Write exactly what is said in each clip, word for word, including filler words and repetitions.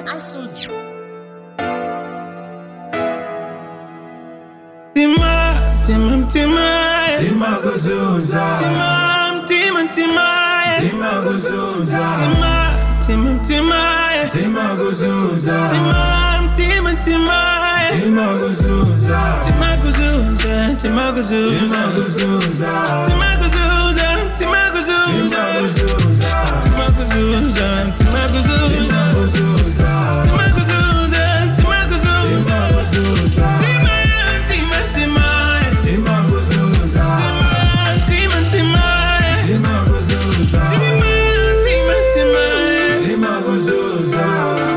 I saw you. Tima, tima, tima, Tima kuzunza, tima, tima, tima, Tima kuzunza, tima, tima, tima, Tima kuzunza, tima, tima, tima, Tima kuzunza, tima kuzuza, tima kuzuza, Tima kuzunza, tima kuzuza, tima kuzuza, Tima kuzunza, tima kuzuza, tima kuzuza, Tima kuzunza, tima kuzuza, tima kuzuza, Tima kuzunza, tima, tima, tima, Tima kuzunza, tima, tima, Tima kuzunza, tima, tima, tima. Tima kuzunza.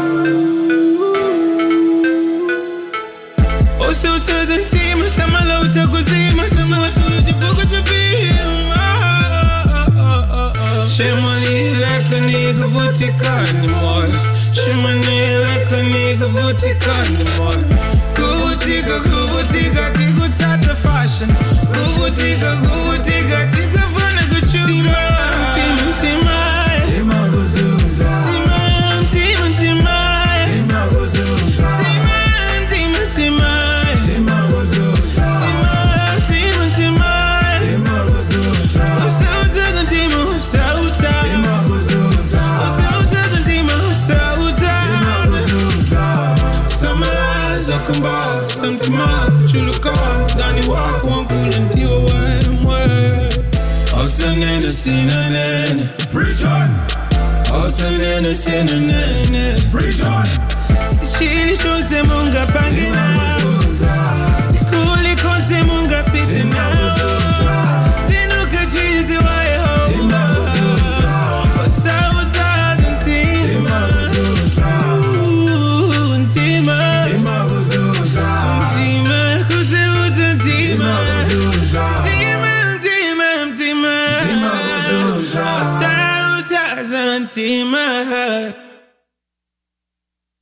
Usiucheze ntima, sema la utakuzima, sema watulu jifuko chapima. Shemani leka nigga vutikani moyo, Shemani leka nigga vutikani moyo. Kuvutika, kuvutika, tikutata fashion, kuvutika, kuvutika, tikafana kuchuka. Tima, tima, Tima kuzunza, tima, tima, tima, Tima kuzunza, tima, tima, tima. Tima kuzunza, Tima, tima, Tima kuzunza, usauta ntima, usauta, Tima kuzunza, usauta ntima, usauta. Tima kuzunza. Samalaza kamba, santima, chuluka, ndani wako wankula ndio wemwe. Osanene sinanene, Preach on, osanene sinanene. preach on, Sichili chose munga Tima pangina, kuzunza, sikuli kose munga pitina. Dinuka chizi wa Yehova, Tima kuzunza, osauta ntima. Tima kuzunza, Ntima, Tima kuzunza, ntima, kuseuta Tima ntima. kuzunza, Ntima, ntima, ntima. Tima kuzunza. Osauta ntima.